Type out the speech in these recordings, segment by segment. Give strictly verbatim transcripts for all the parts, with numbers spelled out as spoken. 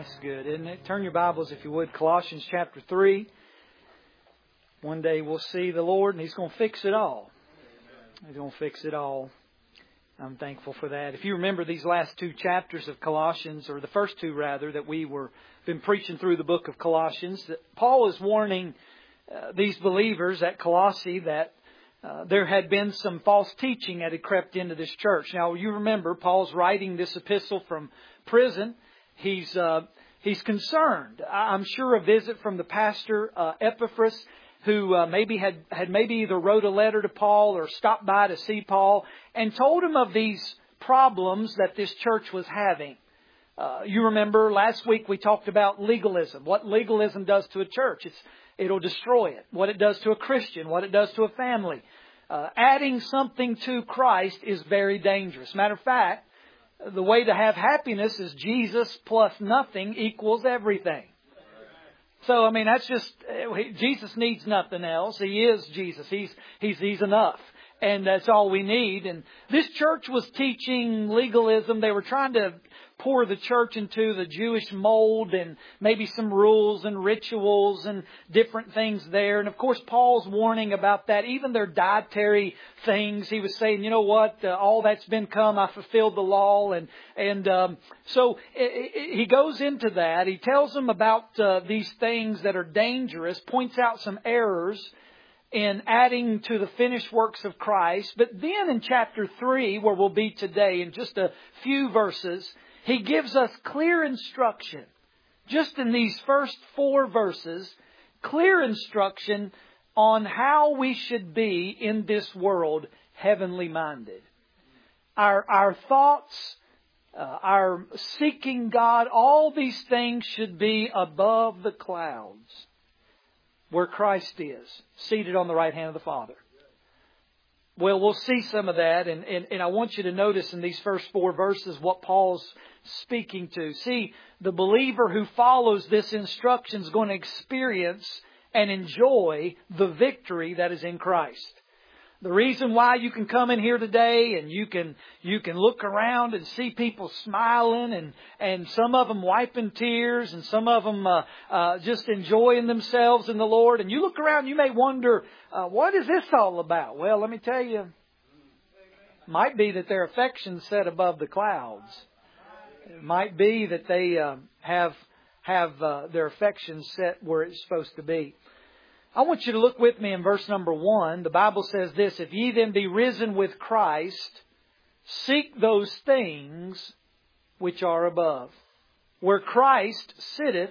That's good, isn't it? Turn your Bibles, if you would, Colossians chapter three. One day we'll see the Lord and He's going to fix it all. He's going to fix it all. I'm thankful for that. If you remember these last two chapters of Colossians, or the first two rather, that we were been preaching through the book of Colossians, that Paul is warning uh, these believers at Colossae that uh, there had been some false teaching that had crept into this church. Now, you remember Paul's writing this epistle from prison. He's uh, he's concerned. I'm sure a visit from the pastor uh, Epaphras, who uh, maybe had, had maybe either wrote a letter to Paul or stopped by to see Paul and told him of these problems that this church was having. Uh, you remember last week we talked about legalism, what legalism does to a church. It's, it'll destroy it. What it does to a Christian, what it does to a family. Uh, adding something to Christ is very dangerous. Matter of fact, the way to have happiness is Jesus plus nothing equals everything. So, I mean, that's just, Jesus needs nothing else. He is Jesus. He's, he's, he's enough. And that's all we need. And this church was teaching legalism. They were trying to pour the church into the Jewish mold and maybe some rules and rituals and different things there. And of course, Paul's warning about that. Even their dietary things, he was saying, you know what, uh, all that's been come, I fulfilled the law. And, and, um, so it, it, he goes into that. He tells them about, uh, these things that are dangerous, points out some errors in adding to the finished works of Christ. But then in chapter three, where we'll be today, in just a few verses, he gives us clear instruction. Just in these first four verses, clear instruction on how we should be in this world heavenly minded. Our, our thoughts, uh, our seeking God, all these things should be above the clouds, where Christ is, seated on the right hand of the Father. Well, we'll see some of that, and, and, and I want you to notice in these first four verses what Paul's speaking to. See, the believer who follows this instruction is going to experience and enjoy the victory that is in Christ. The reason why you can come in here today and you can you can look around and see people smiling and, and some of them wiping tears and some of them uh, uh, just enjoying themselves in the Lord. And you look around, you may wonder, uh, what is this all about? Well, let me tell you, it might be that their affection's set above the clouds. It might be that they uh, have have uh, their affections set where it's supposed to be. I want you to look with me in verse number one. The Bible says this, if ye then be risen with Christ, seek those things which are above, where Christ sitteth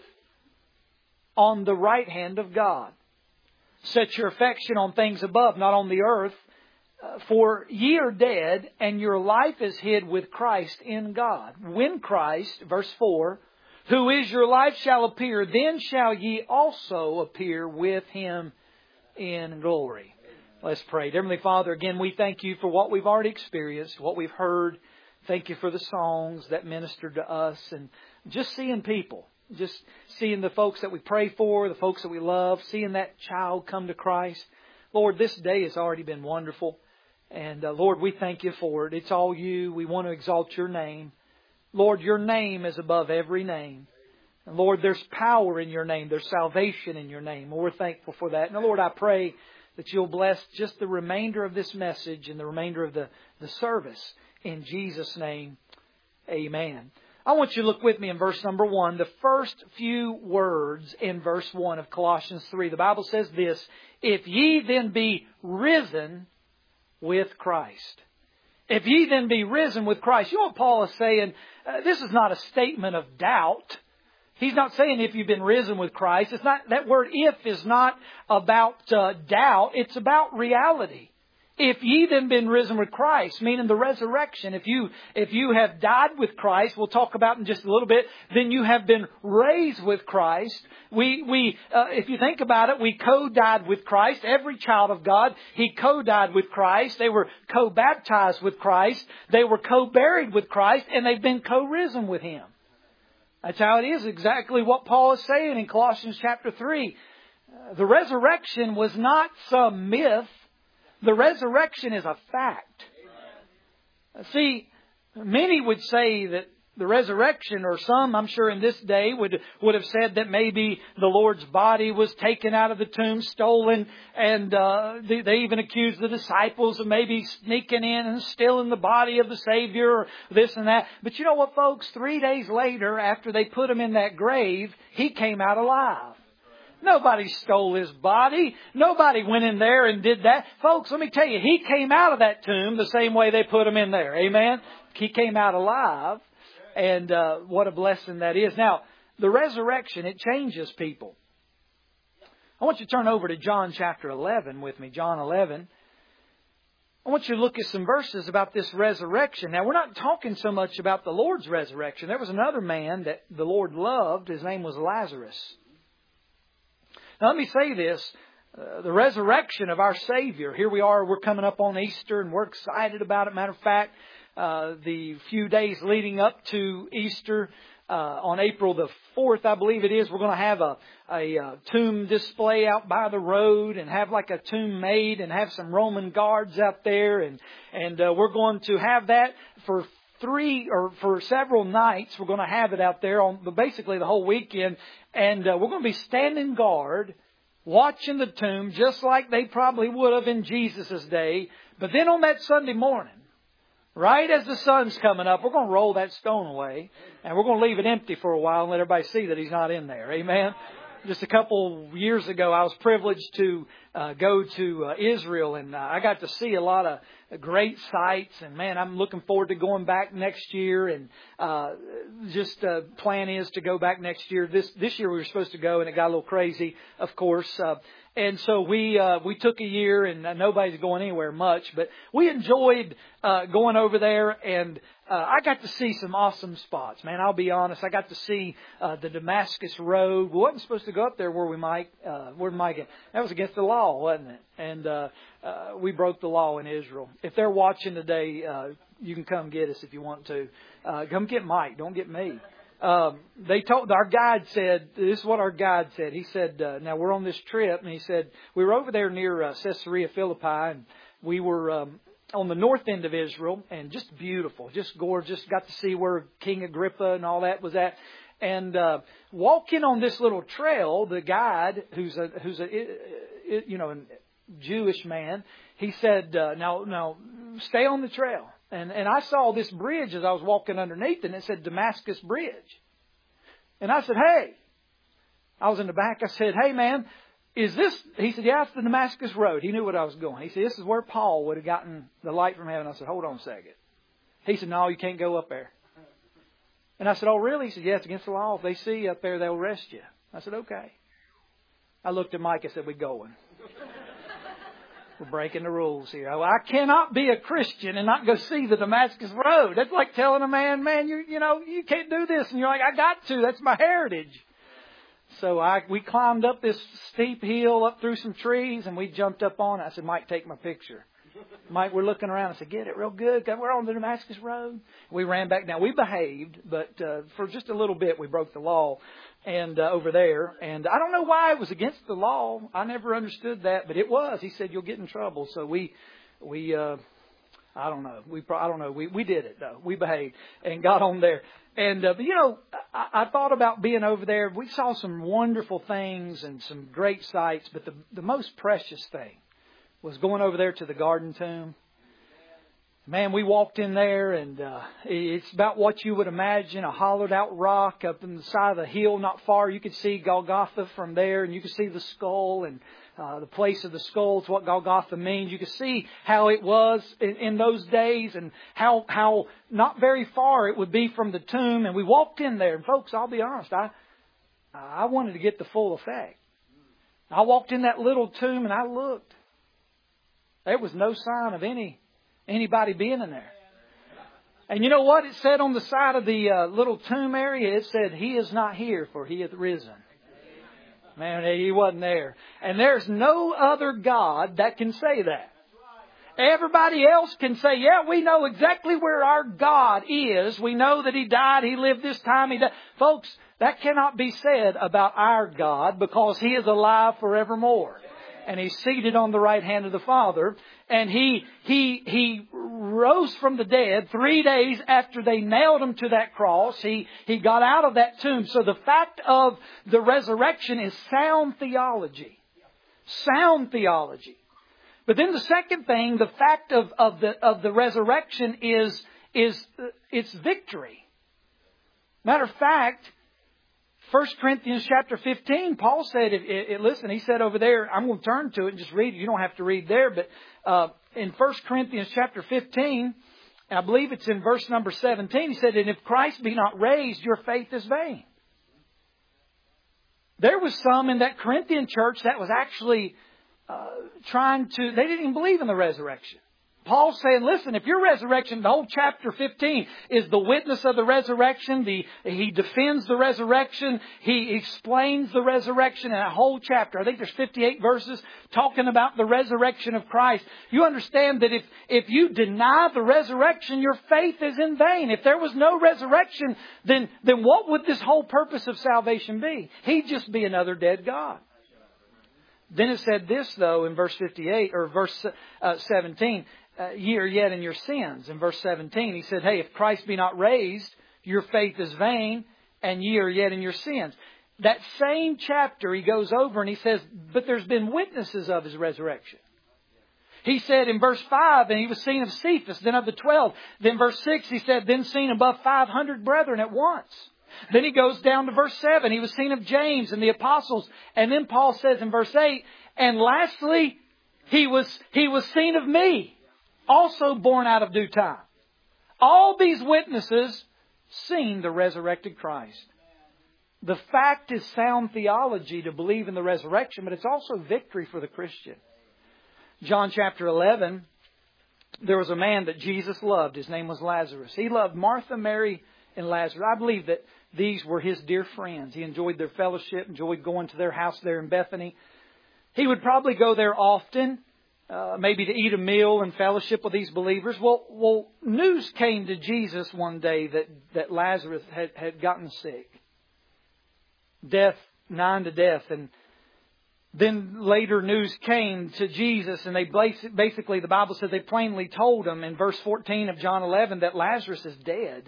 on the right hand of God. Set your affection on things above, not on the earth. For ye are dead, and your life is hid with Christ in God. When Christ, verse four, who is your life shall appear, then shall ye also appear with Him in glory. Let's pray. Heavenly Father, again, we thank You for what we've already experienced, what we've heard. Thank You for the songs that ministered to us, and just seeing people, just seeing the folks that we pray for, the folks that we love, seeing that child come to Christ. Lord, this day has already been wonderful. And uh, Lord, we thank You for it. It's all You. We want to exalt Your name. Lord, Your name is above every name. And Lord, there's power in Your name. There's salvation in Your name. And we're thankful for that. Now, Lord, I pray that You'll bless just the remainder of this message and the remainder of the, the service. In Jesus' name, amen. I want you to look with me in verse number one. The first few words in verse one of Colossians three. The Bible says this, if ye then be risen with Christ. If ye then be risen with Christ. You know what Paul is saying? Uh, this is not a statement of doubt. He's not saying if you've been risen with Christ. It's not, that word if is not about uh, doubt. It's about reality. If ye then been risen with Christ, meaning the resurrection, if you if you have died with Christ, we'll talk about in just a little bit, then you have been raised with Christ. We we uh, if you think about it, we co-died with Christ. Every child of God, he co-died with Christ. They were co-baptized with Christ. They were co-buried with Christ, and they've been co-risen with Him. That's how it is. Exactly what Paul is saying in Colossians chapter three. Uh, the resurrection was not some myth. The resurrection is a fact. See, many would say that the resurrection, or some, I'm sure in this day, would would have said that maybe the Lord's body was taken out of the tomb, stolen, and uh, they, they even accused the disciples of maybe sneaking in and stealing the body of the Savior, or this and that. But you know what, folks? Three days later, after they put him in that grave, he came out alive. Nobody stole his body. Nobody went in there and did that. Folks, let me tell you, he came out of that tomb the same way they put him in there. Amen? He came out alive. And uh, what a blessing that is. Now, the resurrection, it changes people. I want you to turn over to John chapter eleven with me. John eleven. I want you to look at some verses about this resurrection. Now, we're not talking so much about the Lord's resurrection. There was another man that the Lord loved. His name was Lazarus. Now, let me say this. Uh, the resurrection of our Savior. Here we are. We're coming up on Easter and we're excited about it. Matter of fact, Uh, the few days leading up to Easter, uh, on April the fourth, I believe it is, we're going to have a, a, a tomb display out by the road and have like a tomb made and have some Roman guards out there. And, and uh, we're going to have that for three or for several nights. We're going to have it out there on basically the whole weekend. And uh, we're going to be standing guard, watching the tomb just like they probably would have in Jesus' day. But then on that Sunday morning, right as the sun's coming up, we're going to roll that stone away and we're going to leave it empty for a while and let everybody see that he's not in there. Amen. Just a couple years ago, I was privileged to uh, go to uh, Israel, and uh, I got to see a lot of great sights. And man, I'm looking forward to going back next year. And uh, just uh, plan is to go back next year. This this year we were supposed to go, and it got a little crazy, of course. Uh, And so we uh, we took a year, and nobody's going anywhere much, but we enjoyed uh, going over there, and uh, I got to see some awesome spots. Man, I'll be honest, I got to see uh, the Damascus Road. We wasn't supposed to go up there where we might, uh, where we might get. That was against the law, wasn't it? And uh, uh, we broke the law in Israel. If they're watching today, uh, you can come get us if you want to. Uh, come get Mike, don't get me. Um, they told, our guide said, this is what our guide said. He said, uh, now we're on this trip, and he said, we were over there near uh, Caesarea Philippi, and we were um, on the north end of Israel, and just beautiful, just gorgeous. Got to see where King Agrippa and all that was at. And uh, walking on this little trail, the guide, who's a, who's a, you know, a Jewish man, he said, uh, now, now stay on the trail. And and I saw this bridge as I was walking underneath, and it said Damascus Bridge. And I said, hey, I was in the back. I said, hey, man, is this? He said, yeah, it's the Damascus Road. He knew what I was going. He said, this is where Paul would have gotten the light from heaven. I said, hold on a second. He said, no, you can't go up there. And I said, oh, really? He said, yeah, it's against the law. If they see you up there, they'll arrest you. I said, okay. I looked at Mike. I said, we're going. We're breaking the rules here. I cannot be a Christian and not go see the Damascus Road. That's like telling a man, man, you you know, you can't do this. And you're like, I got to. That's my heritage. So I we climbed up this steep hill, up through some trees, and we jumped up on it. I said, Mike, take my picture. Mike, we're looking around. I said, get it real good. We're on the Damascus Road. We ran back down. We behaved, but uh, for just a little bit, we broke the law. And uh, over there, and I don't know why it was against the law. I never understood that, but it was. He said you'll get in trouble. So we, we, uh, I don't know. We, I don't know. We we did it though. We behaved and got on there. And uh, but you know, I, I thought about being over there. We saw some wonderful things and some great sights, but the the most precious thing was going over there to the Garden Tomb. Man, we walked in there, and uh, it's about what you would imagine, a hollowed out rock up in the side of the hill not far. You could see Golgotha from there, and you could see the skull and uh, the place of the skull. It's what Golgotha means. You could see how it was in, in those days, and how how not very far it would be from the tomb. And we walked in there, and folks, I'll be honest, I I wanted to get the full effect. I walked in that little tomb, and I looked. There was no sign of any... anybody being in there. And you know what? It said on the side of the uh, little tomb area, it said, he is not here, for he hath risen. Man, he wasn't there. And there's no other God that can say that. Everybody else can say, yeah, we know exactly where our God is. We know that he died, he lived this time. He died. Folks, that cannot be said about our God, because he is alive forevermore. And he's seated on the right hand of the Father. And he he he rose from the dead three days after they nailed Him to that cross. He, he got out of that tomb. So the fact of the resurrection is sound theology. Sound theology. But then the second thing, the fact of, of the of the resurrection is, is its victory. Matter of fact, First Corinthians chapter fifteen, Paul said, it, it, listen, he said over there, I'm going to turn to it and just read it. You don't have to read there, but uh, in First Corinthians chapter fifteen, I believe it's in verse number seventeen, he said, and if Christ be not raised, your faith is vain. There was some in that Corinthian church that was actually uh, trying to, they didn't even believe in the resurrection. Paul's saying, listen, if your resurrection, the whole chapter fifteen is the witness of the resurrection. The, he defends the resurrection. He explains the resurrection in a whole chapter. I think there's fifty-eight verses talking about the resurrection of Christ. You understand that if, if you deny the resurrection, your faith is in vain. If there was no resurrection, then, then what would this whole purpose of salvation be? He'd just be another dead God. Then it said this, though, in verse fifty-eight, or verse uh, seventeen. Uh, ye are yet in your sins. In verse seventeen, he said, hey, if Christ be not raised, your faith is vain, and ye are yet in your sins. That same chapter, he goes over and he says, but there's been witnesses of His resurrection. He said in verse five, and he was seen of Cephas, then of the twelve. Then verse six, he said, then seen above five hundred brethren at once. Then he goes down to verse seven. He was seen of James and the apostles. And then Paul says in verse eight, and lastly, he was, he was seen of me, also born out of due time. All these witnesses seen the resurrected Christ. The fact is sound theology to believe in the resurrection, but it's also victory for the Christian. John chapter eleven, there was a man that Jesus loved. His name was Lazarus. He loved Martha, Mary, and Lazarus. I believe that these were His dear friends. He enjoyed their fellowship, enjoyed going to their house there in Bethany. He would probably go there often. Uh, maybe to eat a meal and fellowship with these believers. Well, well, news came to Jesus one day that, that Lazarus had, had gotten sick. Death, nigh to death. And then later news came to Jesus, and they basically, the Bible says they plainly told him in verse fourteen of John eleven that Lazarus is dead.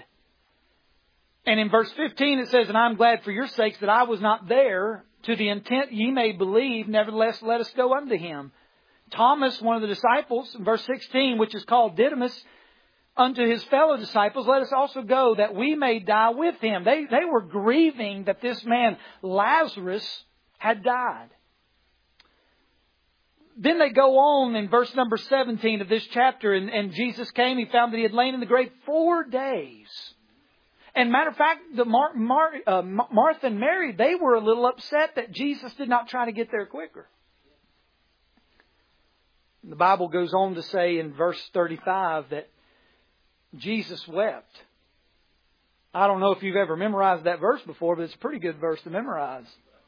And in verse fifteen it says, and I'm glad for your sakes that I was not there, to the intent ye may believe, nevertheless let us go unto him. Thomas, one of the disciples, in verse sixteen, which is called Didymus, unto his fellow disciples, let us also go that we may die with him. They, they were grieving that this man, Lazarus, had died. Then they go on in verse number seventeen of this chapter, and, and Jesus came, He found that He had lain in the grave four days. And matter of fact, the Mar- Mar- uh, Martha and Mary, they were a little upset that Jesus did not try to get there quicker. The Bible goes on to say in verse thirty-five that Jesus wept. I don't know if you've ever memorized that verse before, but it's a pretty good verse to memorize.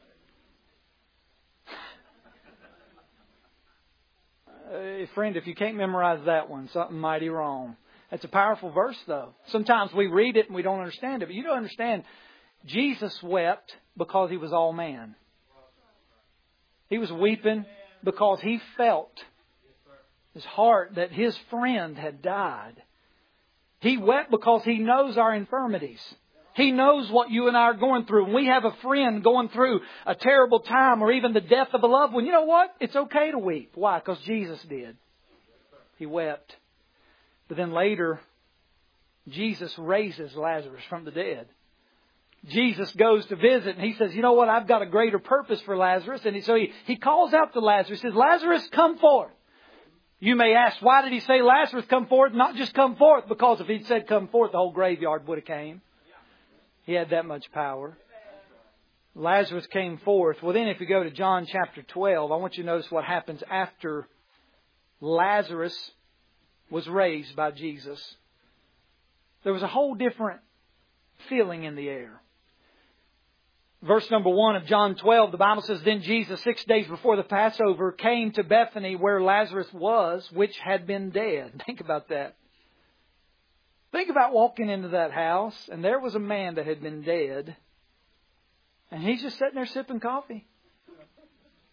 Uh, friend, if you can't memorize that one, something mighty wrong. That's a powerful verse, though. Sometimes we read it and we don't understand it. But you don't understand, Jesus wept because He was all man. He was weeping because He felt His heart that His friend had died. He wept because He knows our infirmities. He knows what you and I are going through. When we have a friend going through a terrible time or even the death of a loved one, you know what? It's okay to weep. Why? Because Jesus did. He wept. But then later, Jesus raises Lazarus from the dead. Jesus goes to visit and He says, you know what? I've got a greater purpose for Lazarus. And so he, he calls out to Lazarus. He says, Lazarus, come forth. You may ask, why did He say Lazarus come forth? Not just come forth, because if He'd said come forth, the whole graveyard would have came. He had that much power. Lazarus came forth. Well, then if you go to John chapter twelve, I want you to notice what happens after Lazarus was raised by Jesus. There was a whole different feeling in the air. Verse number one of John twelve, the Bible says, then Jesus, six days before the Passover, came to Bethany where Lazarus was, which had been dead. Think about that. Think about walking into that house, and there was a man that had been dead, and he's just sitting there sipping coffee.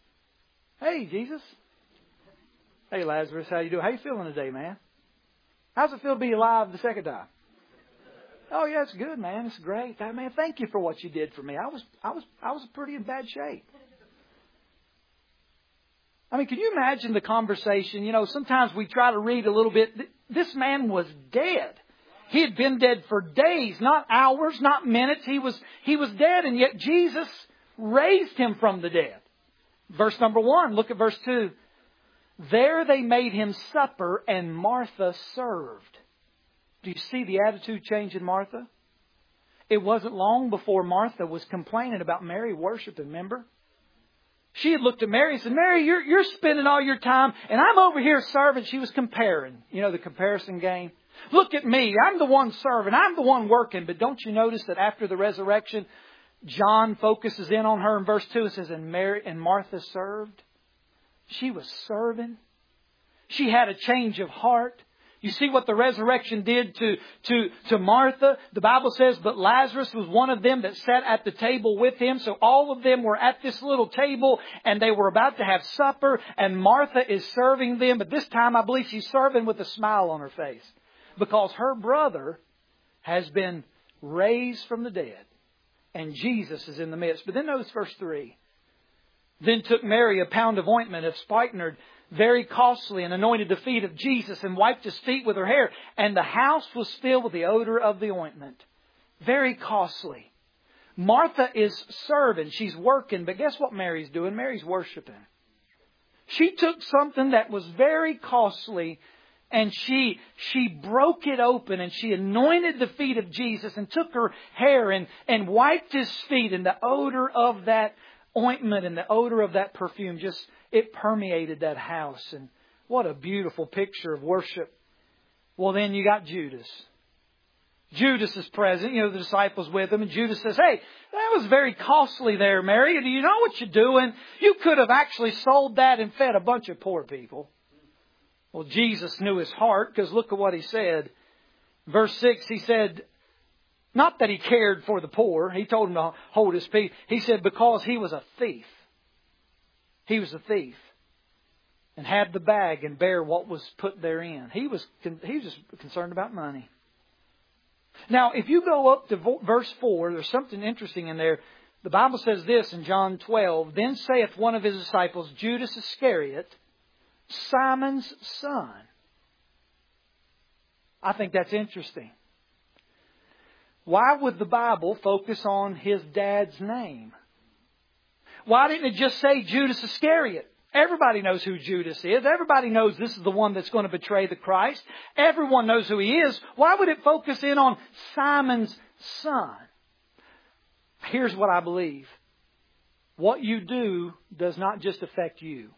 Hey, Jesus. Hey, Lazarus, how you doing? How you feeling today, man? How's it feel to be alive the second time? Oh yeah, it's good, man. It's great. Man, thank you for what you did for me. I was, I was, I was pretty in bad shape. I mean, can you imagine the conversation? You know, sometimes we try to read a little bit. This man was dead. He had been dead for days, not hours, not minutes. He was, he was dead, and yet Jesus raised him from the dead. Verse number one, look at verse two. There they made him supper, and Martha served. Do you see the attitude change in Martha? It wasn't long before Martha was complaining about Mary worshiping, remember? She had looked at Mary and said, Mary, you're, you're spending all your time, and I'm over here serving. She was comparing, you know, the comparison game. Look at me. I'm the one serving. I'm the one working. But don't you notice that after the resurrection, John focuses in on her in verse two. It says, and Mary and Martha served. She was serving. She had a change of heart. You see what the resurrection did to, to, to Martha? The Bible says, but Lazarus was one of them that sat at the table with him. So all of them were at this little table and they were about to have supper. And Martha is serving them. But this time I believe she's serving with a smile on her face. Because her brother has been raised from the dead. And Jesus is in the midst. But then notice verse three. Then took Mary a pound of ointment of spikenard, very costly, and anointed the feet of Jesus and wiped his feet with her hair. And the house was filled with the odor of the ointment. Very costly. Martha is serving. She's working. But guess what Mary's doing? Mary's worshiping. She took something that was very costly and she she broke it open and she anointed the feet of Jesus and took her hair and, and wiped his feet. And the odor of that ointment and the odor of that perfume just, it permeated that house. And what a beautiful picture of worship. Well, then you got Judas. Judas is present, you know, the disciples with him. And Judas says, hey, that was very costly there, Mary. Do you know what you're doing? You could have actually sold that and fed a bunch of poor people. Well, Jesus knew his heart, because look at what he said. Verse six, he said, not that he cared for the poor. He told him to hold his peace. He said because he was a thief. He was a thief. And had the bag and bear what was put therein. He was, he was just concerned about money. Now, if you go up to verse four, there's something interesting in there. The Bible says this in John twelve. Then saith one of his disciples, Judas Iscariot, Simon's son. I think that's interesting. Why would the Bible focus on his dad's name? Why didn't it just say Judas Iscariot? Everybody knows who Judas is. Everybody knows this is the one that's going to betray the Christ. Everyone knows who he is. Why would it focus in on Simon's son? Here's what I believe. What you do does not just affect you.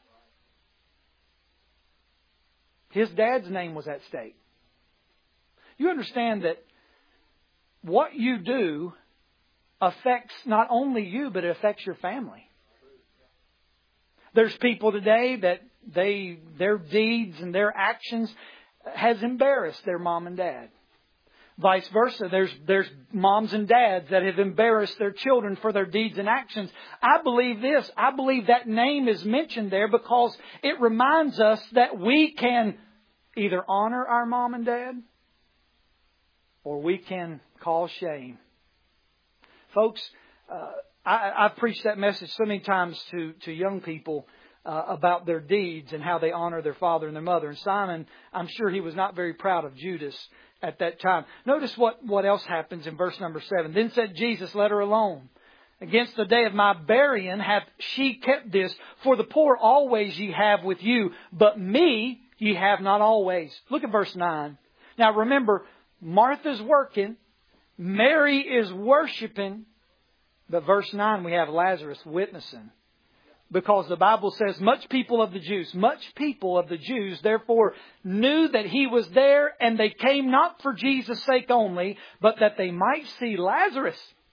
His dad's name was at stake. You understand that what you do affects not only you, but it affects your family. There's people today that they their deeds and their actions has embarrassed their mom and dad. Vice versa, there's there's moms and dads that have embarrassed their children for their deeds and actions. I believe this. I believe that name is mentioned there because it reminds us that we can either honor our mom and dad or we can cause shame. Folks, uh, I, I've preached that message so many times to, to young people uh, about their deeds and how they honor their father and their mother. And Simon, I'm sure he was not very proud of Judas at that time. Notice what, what else happens in verse number seven. Then said Jesus, let her alone. Against the day of my burying hath she kept this. For the poor always ye have with you, but me ye have not always. Look at verse nine. Now remember, Martha's working. Mary is worshiping. But verse nine, we have Lazarus witnessing. Because the Bible says, much people of the Jews, much people of the Jews, therefore, knew that he was there, and they came not for Jesus' sake only, but that they might see Lazarus.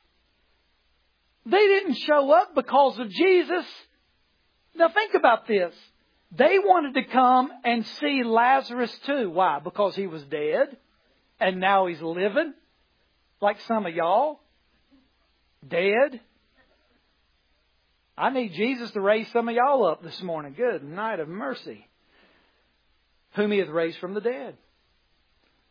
They didn't show up because of Jesus. Now think about this. They wanted to come and see Lazarus too. Why? Because he was dead, and now he's living, like some of y'all. Dead. I need Jesus to raise some of y'all up this morning. Good night of mercy. Whom he hath raised from the dead.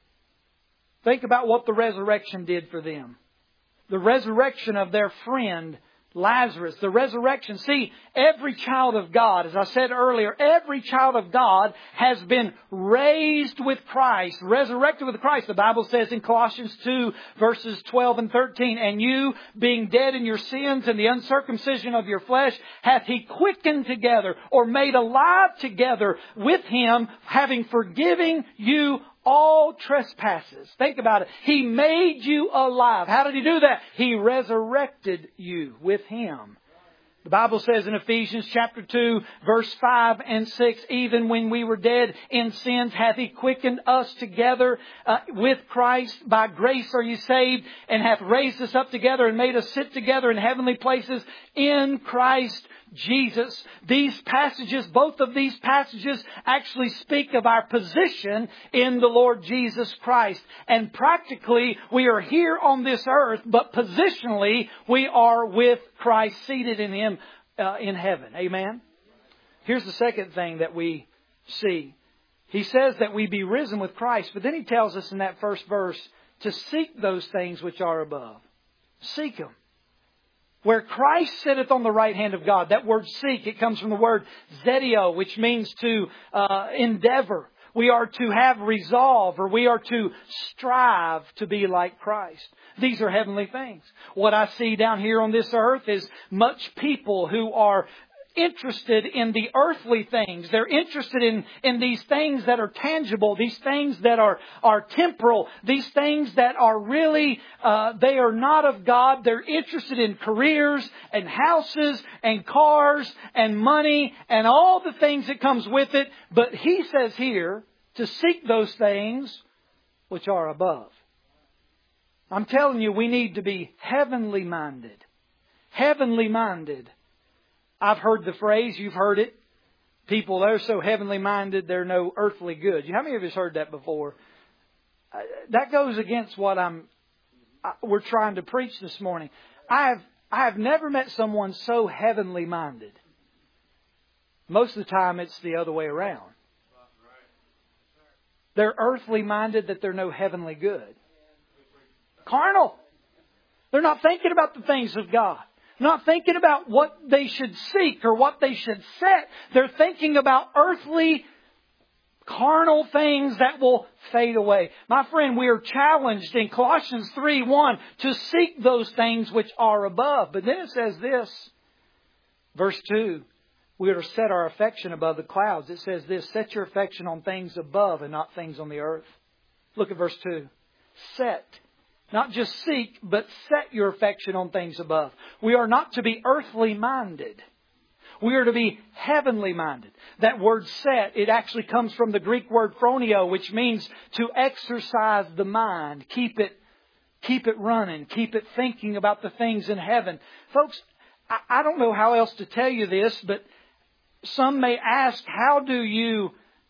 Think about what the resurrection did for them. The resurrection of their friend Lazarus, the resurrection. See, every child of God, as I said earlier, every child of God has been raised with Christ, resurrected with Christ. The Bible says in Colossians two, verses twelve and thirteen, and you, being dead in your sins and the uncircumcision of your flesh, hath He quickened together, or made alive together with Him, having forgiven you all trespasses. Think about it. He made you alive. How did He do that? He resurrected you with Him. The Bible says in Ephesians chapter two, verse five and six, even when we were dead in sins, hath He quickened us together uh, with Christ. By grace are you saved, and hath raised us up together and made us sit together in heavenly places in Christ Jesus. These passages, both of these passages actually speak of our position in the Lord Jesus Christ. And practically, we are here on this earth, but positionally, we are with Christ, seated in Him uh, in heaven. Amen? Here's the second thing that we see. He says that we be risen with Christ, but then He tells us in that first verse to seek those things which are above. Seek them. Where Christ sitteth on the right hand of God. That word seek, it comes from the word zetio, which means to uh, endeavor. We are to have resolve, or we are to strive to be like Christ. These are heavenly things. What I see down here on this earth is much people who are interested in the earthly things. They're interested in, in these things that are tangible, these things that are, are temporal, these things that are really, uh, they are not of God. They're interested in careers and houses and cars and money and all the things that comes with it. But He says here to seek those things which are above. I'm telling you, we need to be heavenly minded. Heavenly minded. I've heard the phrase, you've heard it. People, they're so heavenly minded, they're no earthly good. How many of us heard that before? Uh, that goes against what I'm, uh, we're trying to preach this morning. I have, I have never met someone so heavenly minded. Most of the time it's the other way around. They're earthly minded that they're no heavenly good. Carnal. They're not thinking about the things of God. Not thinking about what they should seek or what they should set. They're thinking about earthly, carnal things that will fade away. My friend, we are challenged in Colossians three one to seek those things which are above. But then it says this, verse two, we are to set our affection above the clouds. It says this, set your affection on things above and not things on the earth. Look at verse two. Set. Not just seek, but set your affection on things above. We are not to be earthly minded. We are to be heavenly minded. That word set, it actually comes from the Greek word phronio, which means to exercise the mind. Keep it, keep it running. Keep it thinking about the things in heaven. Folks, I, I don't know how else to tell you this, but some may ask, how do you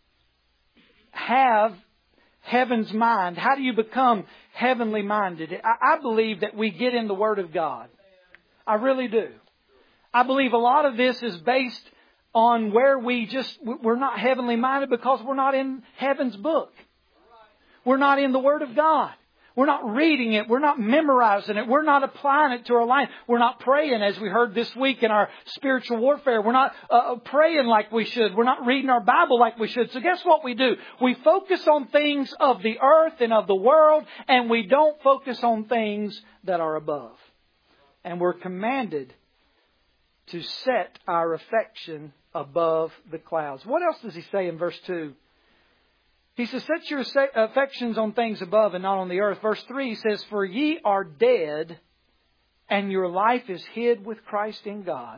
have heaven's mind? How do you become heavenly minded? I, I believe that we get in the Word of God. I really do. I believe a lot of this is based on where we just, we're not heavenly minded because we're not in heaven's book. We're not in the Word of God. We're not reading it. We're not memorizing it. We're not applying it to our life. We're not praying, as we heard this week in our spiritual warfare. We're not uh, praying like we should. We're not reading our Bible like we should. So guess what we do? We focus on things of the earth and of the world, and we don't focus on things that are above. And we're commanded to set our affection above the clouds. What else does he say in verse two? He says, set your affections on things above and not on the earth. Verse three, he says, for ye are dead, and your life is hid with Christ in God.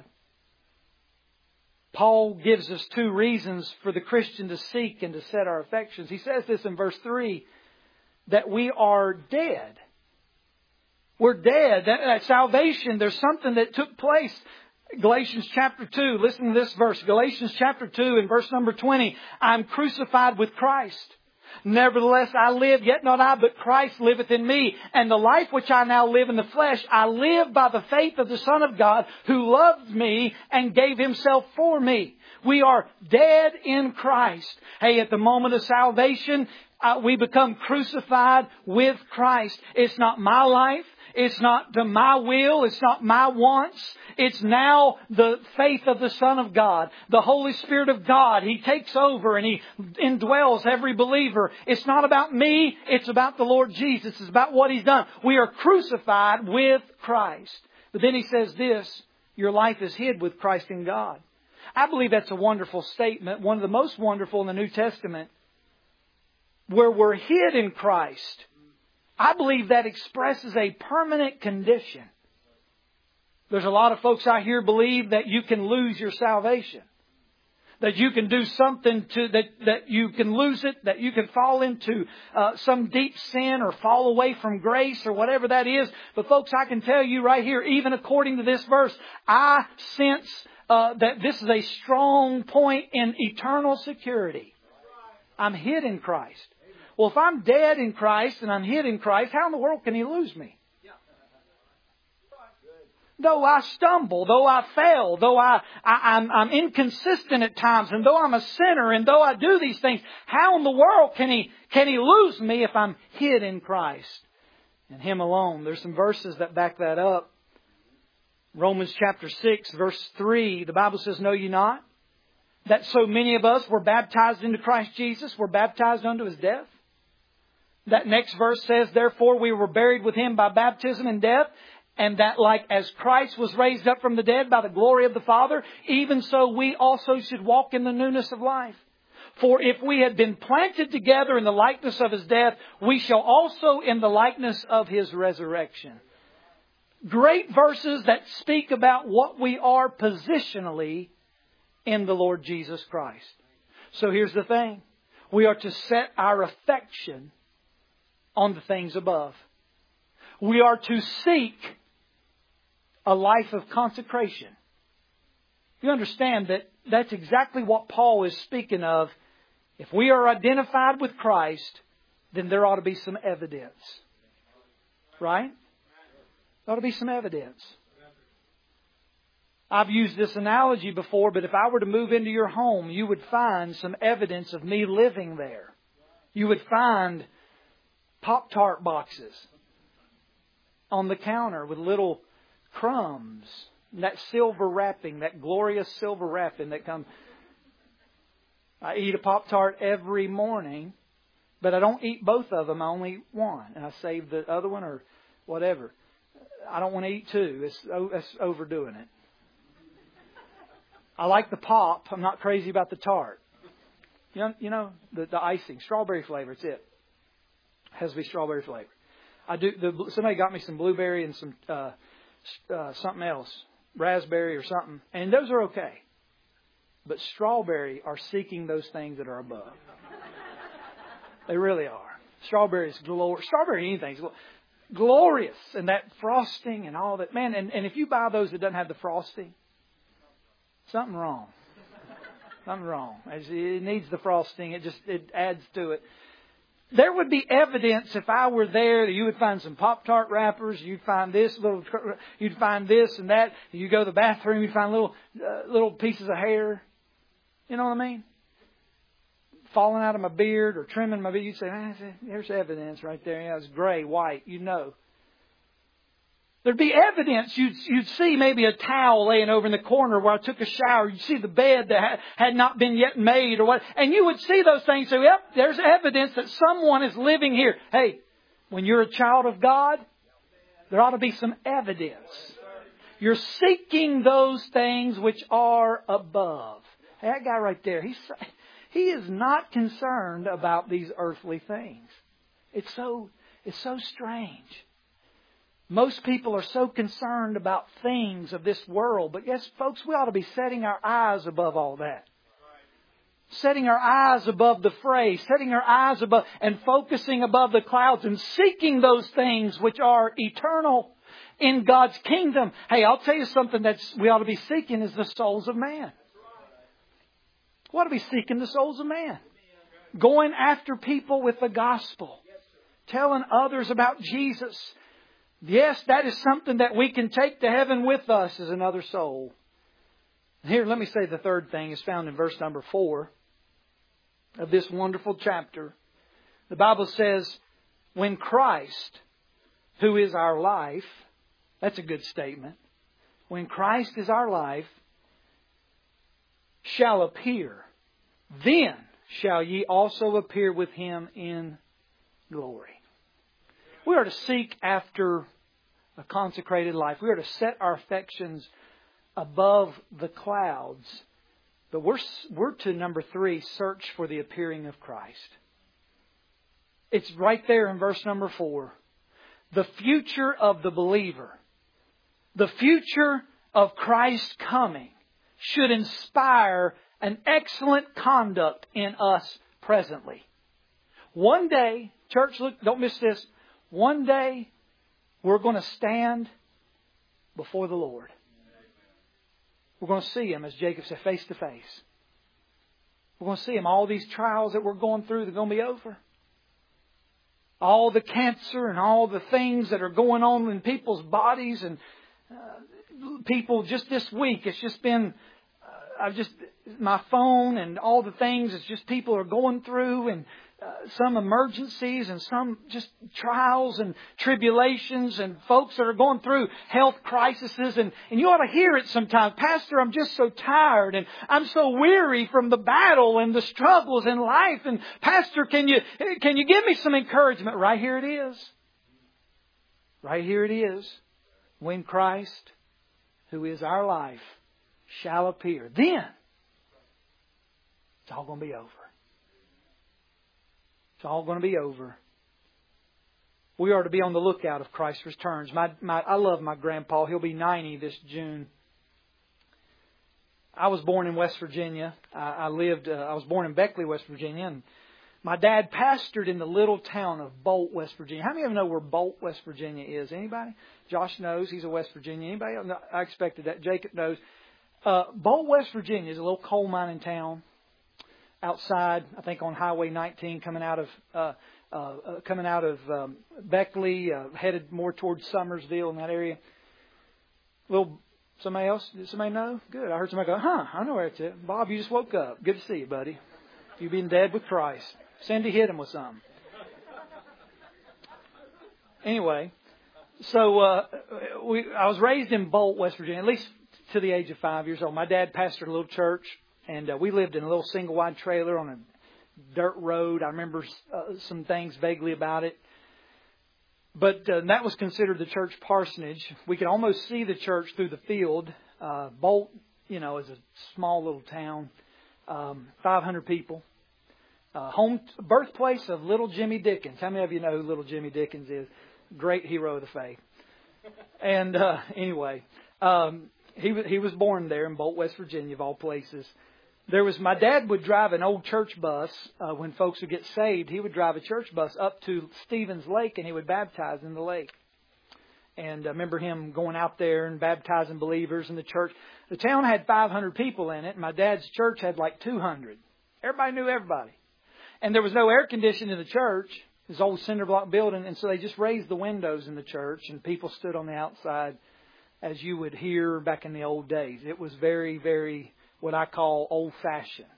Paul gives us two reasons for the Christian to seek and to set our affections. He says this in verse three, that we are dead. We're dead. That, that salvation, there's something that took place. Galatians chapter two, listen to this verse. Galatians chapter two and verse number twenty. I'm crucified with Christ. Nevertheless I live, yet not I, but Christ liveth in me. And the life which I now live in the flesh, I live by the faith of the Son of God, who loved me and gave Himself for me. We are dead in Christ. Hey, at the moment of salvation, Uh, we become crucified with Christ. It's not my life. It's not to my will. It's not my wants. It's now the faith of the Son of God. The Holy Spirit of God. He takes over and He indwells every believer. It's not about me. It's about the Lord Jesus. It's about what He's done. We are crucified with Christ. But then He says this, your life is hid with Christ in God. I believe that's a wonderful statement. One of the most wonderful in the New Testament. Where we're hid in Christ. I believe that expresses a permanent condition. There's a lot of folks out here believe that you can lose your salvation. That you can do something to, that, that you can lose it, that you can fall into uh, some deep sin or fall away from grace or whatever that is. But folks, I can tell you right here, even according to this verse, I sense uh, that this is a strong point in eternal security. I'm hid in Christ. Well, if I'm dead in Christ and I'm hid in Christ, how in the world can He lose me? Though I stumble, though I fail, though I, I, I'm, I'm inconsistent at times, and though I'm a sinner, and though I do these things, how in the world can He, can He lose me if I'm hid in Christ and Him alone? There's some verses that back that up. Romans chapter six, verse three, the Bible says, know ye not that so many of us were baptized into Christ Jesus, were baptized unto His death? That next verse says, therefore we were buried with Him by baptism in death, and that like as Christ was raised up from the dead by the glory of the Father, even so we also should walk in the newness of life. For if we had been planted together in the likeness of His death, we shall also in the likeness of His resurrection. Great verses that speak about what we are positionally in the Lord Jesus Christ. So here's the thing. We are to set our affection on the things above. We are to seek a life of consecration. You understand that that's exactly what Paul is speaking of. If we are identified with Christ, then there ought to be some evidence. Right? There ought to be some evidence. I've used this analogy before, but if I were to move into your home, you would find some evidence of me living there. You would find Pop-Tart boxes on the counter with little crumbs. And that silver wrapping, that glorious silver wrapping that comes. I eat a Pop-Tart every morning, but I don't eat both of them. I only eat one. And I save the other one or whatever. I don't want to eat two. It's, it's overdoing it. I like the pop. I'm not crazy about the tart. You know, you know the, the icing, strawberry flavor. It's it. Has to be strawberry flavor. I do. The, somebody got me some blueberry and some uh, uh, something else, raspberry or something, and those are okay. But strawberry are seeking those things that are above. They really are. Strawberry is glorious. Strawberry anything is glorious, and that frosting and all that. Man, and, and if you buy those that doesn't have the frosting, something wrong. Something wrong. It needs the frosting. It just it adds to it. There would be evidence if I were there that you would find some Pop-Tart wrappers. You'd find this little, you'd find this and that. You go to the bathroom, you find little, uh, little pieces of hair. You know what I mean? Falling out of my beard or trimming my beard. You'd say, ah, there's evidence right there. Yeah, it's gray, white. You know. There'd be evidence. You'd, you'd see maybe a towel laying over in the corner where I took a shower. You'd see the bed that had, had not been yet made or what. And you would see those things. So, yep, there's evidence that someone is living here. Hey, when you're a child of God, there ought to be some evidence. You're seeking those things which are above. Hey, that guy right there, he's, he is not concerned about these earthly things. It's so, it's so strange. Most people are so concerned about things of this world. But yes, folks, we ought to be setting our eyes above all that. Setting our eyes above the fray. Setting our eyes above and focusing above the clouds and seeking those things which are eternal in God's kingdom. Hey, I'll tell you something that we ought to be seeking is the souls of man. We ought to be seeking the souls of man. Going after people with the gospel. Telling others about Jesus. Yes, that is something that we can take to heaven with us as another soul. Here, let me say the third thing is found in verse number four of this wonderful chapter. The Bible says, when Christ, who is our life, that's a good statement. When Christ is our life, shall appear, then shall ye also appear with Him in glory. We are to seek after a consecrated life. We are to set our affections above the clouds. But we're, we're to, number three, search for the appearing of Christ. It's right there in verse number four. The future of the believer, the future of Christ's coming, should inspire an excellent conduct in us presently. One day, church, look, don't miss this. One day, we're going to stand before the Lord. We're going to see Him, as Jacob said, face to face. We're going to see Him. All these trials that we're going through, they're going to be over. All the cancer and all the things that are going on in people's bodies, and uh, people just this week, it's just been, uh, I've just, my phone and all the things, it's just people are going through, and uh, some emergencies and some just trials and tribulations, and folks that are going through health crises, and, and you ought to hear it sometimes. Pastor, I'm just so tired, and I'm so weary from the battle and the struggles in life, and Pastor, can you, can you give me some encouragement? Right here it is. Right here it is. When Christ, who is our life, shall appear, then it's all going to be over. It's all going to be over. We are to be on the lookout of Christ's returns. My, my, I love my grandpa. He'll be ninety this June. I was born in West Virginia. I, I lived. Uh, I was born in Beckley, West Virginia, and my dad pastored in the little town of Bolt, West Virginia. How many of you know where Bolt, West Virginia is? Anybody? Josh knows. He's a West Virginia. Anybody else? No, I expected that. Jacob knows. Uh, Bolt, West Virginia is a little coal mining town. Outside, I think on Highway nineteen, coming out of uh, uh, coming out of um, Beckley, uh, headed more towards Summersville in that area. Little somebody else? Did somebody know? Good. I heard somebody go, "Huh? I know where it's at." Bob, you just woke up. Good to see you, buddy. You've been dead with Christ. Cindy hit him with something. Anyway, so uh, we I was raised in Bolt, West Virginia, at least to the age of five years old. My dad pastored a little church. And uh, we lived in a little single-wide trailer on a dirt road. I remember uh, some things vaguely about it. But uh, that was considered the church parsonage. We could almost see the church through the field. Uh, Bolt, you know, is a small little town, um, five hundred people. Uh, home birthplace of little Jimmy Dickens. How many of you know who little Jimmy Dickens is? Great hero of the faith. And uh, anyway, um, he he was born there in Bolt, West Virginia, of all places. There was, my dad would drive an old church bus uh, when folks would get saved. He would drive a church bus up to Stevens Lake, and he would baptize in the lake. And I remember him going out there and baptizing believers in the church. The town had five hundred people in it, and my dad's church had like two hundred. Everybody knew everybody. And there was no air conditioning in the church. It was an old cinder block building, and so they just raised the windows in the church, and people stood on the outside, as you would hear back in the old days. It was very, very, what I call old-fashioned.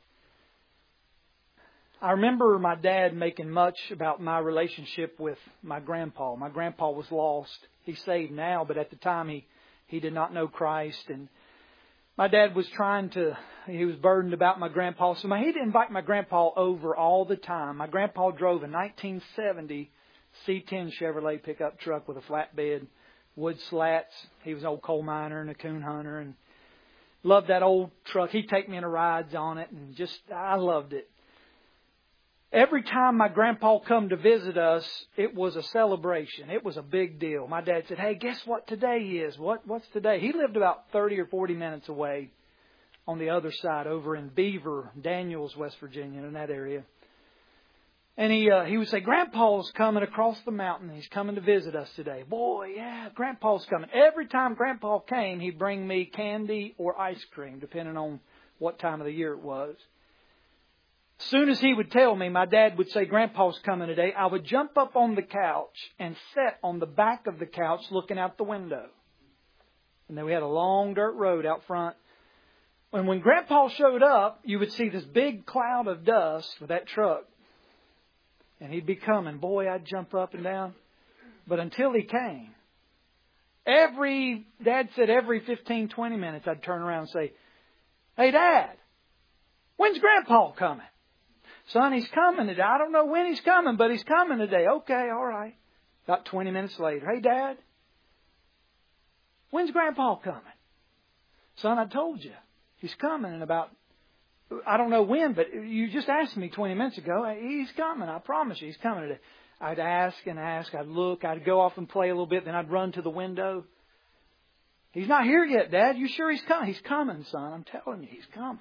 I remember my dad making much about my relationship with my grandpa. My grandpa was lost. He's saved now, but at the time he, he did not know Christ. And my dad was trying to, he was burdened about my grandpa. So my, he'd invite my grandpa over all the time. My grandpa drove a nineteen seventy C ten Chevrolet pickup truck with a flatbed, wood slats. He was an old coal miner and a coon hunter, and loved that old truck. He'd take me on rides on it, and just, I loved it. Every time my grandpa come to visit us, it was a celebration. It was a big deal. My dad said, "Hey, guess what today is? What What's today?" He lived about thirty or forty minutes away on the other side, over in Beaver, Daniels, West Virginia, in that area. And he uh, he would say, "Grandpa's coming across the mountain. He's coming to visit us today." Boy, yeah, Grandpa's coming. Every time Grandpa came, he'd bring me candy or ice cream, depending on what time of the year it was. As soon as he would tell me, my dad would say, "Grandpa's coming today," I would jump up on the couch and sit on the back of the couch looking out the window. And then we had a long dirt road out front. And when Grandpa showed up, you would see this big cloud of dust with that truck And he'd be coming. Boy, I'd jump up and down. But until he came, every, Dad said every fifteen, twenty minutes I'd turn around and say, "Hey, Dad, when's Grandpa coming?" "Son, he's coming today. I don't know when he's coming, but he's coming today." "Okay, all right." About twenty minutes later, "Hey, Dad, when's Grandpa coming?" "Son, I told you. He's coming in about, I don't know when, but you just asked me twenty minutes ago. He's coming. I promise you, he's coming today." I'd ask and ask. I'd look. I'd go off and play a little bit. Then I'd run to the window. "He's not here yet, Dad. You sure he's coming?" "He's coming, son. I'm telling you, he's coming."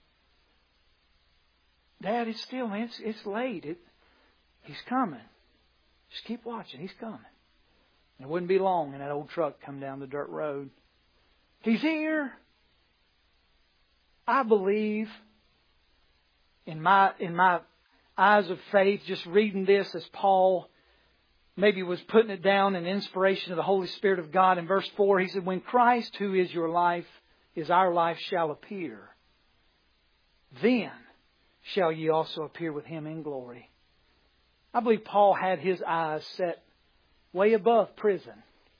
"Dad, it's still, man, it's, it's late. It, he's coming. Just keep watching. He's coming." And it wouldn't be long, and that old truck come down the dirt road. "He's here." I believe in my in my eyes of faith, just reading this as Paul maybe was putting it down in inspiration of the Holy Spirit of God. In verse four, he said, "When Christ, who is your life, is our life, shall appear, then shall ye also appear with Him in glory." I believe Paul had his eyes set way above prison.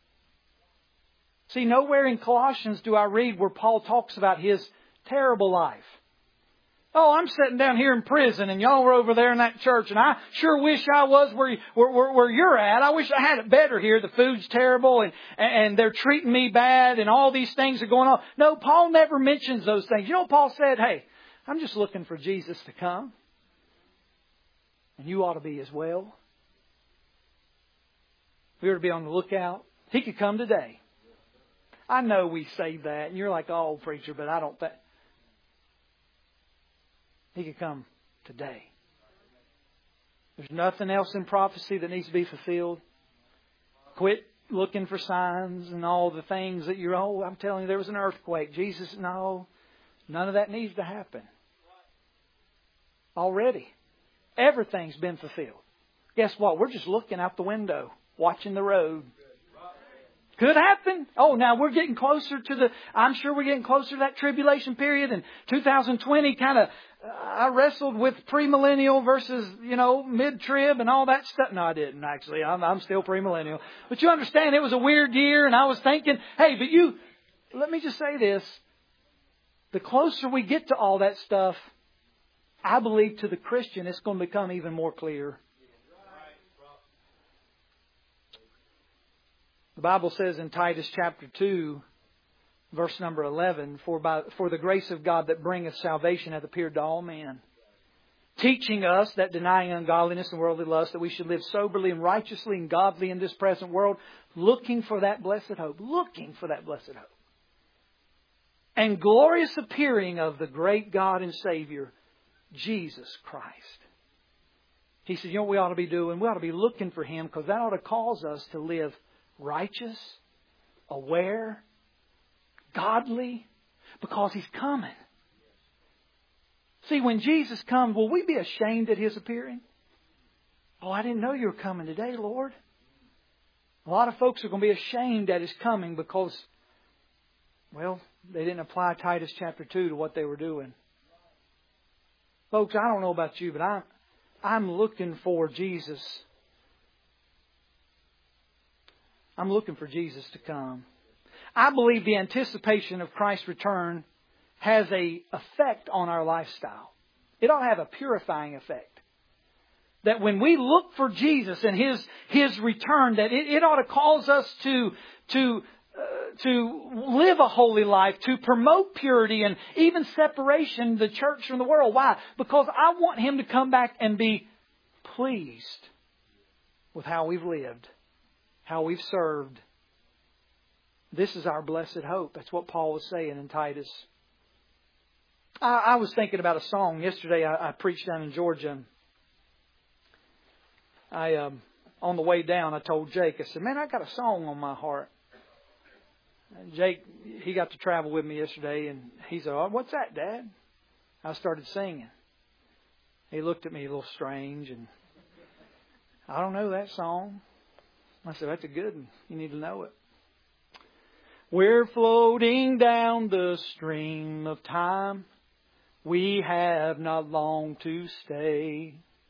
See, nowhere in Colossians do I read where Paul talks about his terrible life. "Oh, I'm sitting down here in prison and y'all were over there in that church and I sure wish I was where, where, where, where you're at. I wish I had it better here. The food's terrible and, and they're treating me bad and all these things are going on." No, Paul never mentions those things. You know what Paul said? "Hey, I'm just looking for Jesus to come. And you ought to be as well." We ought to be on the lookout. He could come today. I know we say that and you're like, "Oh, preacher, but I don't think." He could come today. There's nothing else in prophecy that needs to be fulfilled. Quit looking for signs and all the things that you're, "Oh, I'm telling you, there was an earthquake." Jesus, no. None of that needs to happen. Already. Everything's been fulfilled. Guess what? We're just looking out the window, watching the road. Could happen. Oh, now we're getting closer to the, I'm sure we're getting closer to that tribulation period. And two thousand twenty kind of, uh, I wrestled with premillennial versus, you know, mid-trib and all that stuff. No, I didn't actually. I'm, I'm still premillennial. But you understand, it was a weird year and I was thinking, hey, but you, let me just say this. The closer we get to all that stuff, I believe to the Christian, it's going to become even more clear. The Bible says in Titus chapter two, verse number eleven, For by for the grace of God that bringeth salvation hath appeared to all men, teaching us that denying ungodliness and worldly lust, that we should live soberly and righteously and godly in this present world, looking for that blessed hope, looking for that blessed hope, and glorious appearing of the great God and Savior, Jesus Christ. He said, you know what we ought to be doing? We ought to be looking for Him, because that ought to cause us to live righteous, aware, godly, because He's coming. See, when Jesus comes, will we be ashamed at His appearing? Oh, I didn't know you were coming today, Lord. A lot of folks are going to be ashamed at His coming because, well, they didn't apply Titus chapter two to what they were doing. Folks, I don't know about you, but I'm, I'm looking for Jesus. I'm looking for Jesus to come. I believe the anticipation of Christ's return has an effect on our lifestyle. It ought to have a purifying effect. That when we look for Jesus and His His return, that it, it ought to cause us to to uh, to live a holy life, to promote purity and even separation, the church from the world. Why? Because I want Him to come back and be pleased with how we've lived, how we've served. This is our blessed hope. That's what Paul was saying in Titus. I, I was thinking about a song yesterday. I, I preached down in Georgia. I um, on the way down, I told Jake, I said, man, I got a song on my heart. And Jake, he got to travel with me yesterday, and he said, oh, what's that, Dad? I started singing. He looked at me a little strange, and I don't know that song. I said, that's a good one. You need to know it. We're floating down the stream of time. We have not long to stay.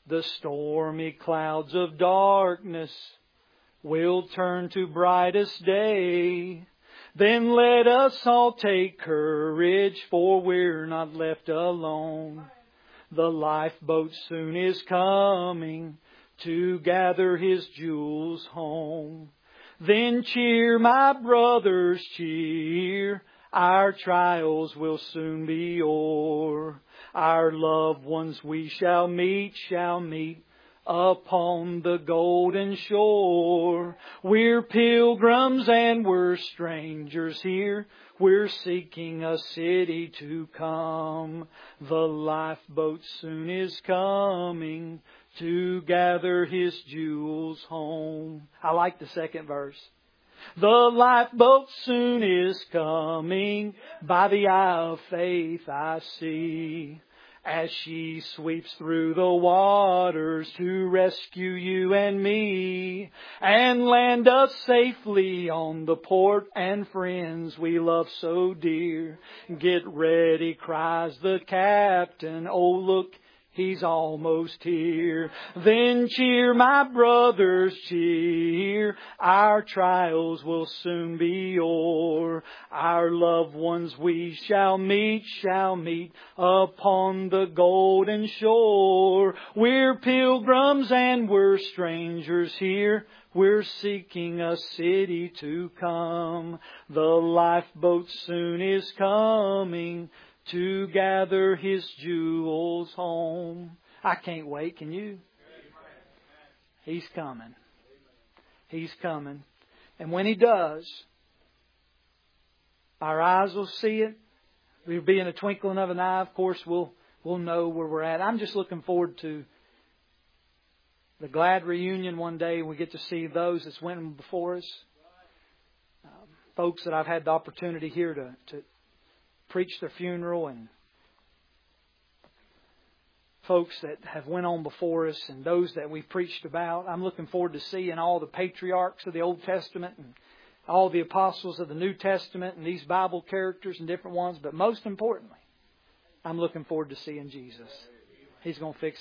The stormy clouds of darkness will turn to brightest day. Then let us all take courage, for we're not left alone. The lifeboat soon is coming to gather His jewels home. Then cheer, my brothers, cheer. Our trials will soon be o'er. Our loved ones we shall meet, shall meet upon the golden shore. We're pilgrims and we're strangers here. We're seeking a city to come. The lifeboat soon is coming to gather His jewels home. I like the second verse. The lifeboat soon is coming, by the eye of faith I see, as she sweeps through the waters to rescue you and me, and land us safely on the port and friends we love so dear. Get ready, cries the captain, oh look, He's almost here. Then cheer, my brothers, cheer. Our trials will soon be o'er. Our loved ones we shall meet, shall meet upon the golden shore. We're pilgrims and we're strangers here. We're seeking a city to come. The lifeboat soon is coming to gather His jewels home. I can't wait, can you? He's coming. He's coming. And when He does, our eyes will see it. We'll be in a twinkling of an eye. Of course, we'll we'll know where we're at. I'm just looking forward to the glad reunion one day. We get to see those that's went before us. Um, folks that I've had the opportunity here to, to preach their funeral, and folks that have went on before us, and those that we preached about. I'm looking forward to seeing all the patriarchs of the Old Testament and all the apostles of the New Testament and these Bible characters and different ones. But most importantly, I'm looking forward to seeing Jesus. He's going to fix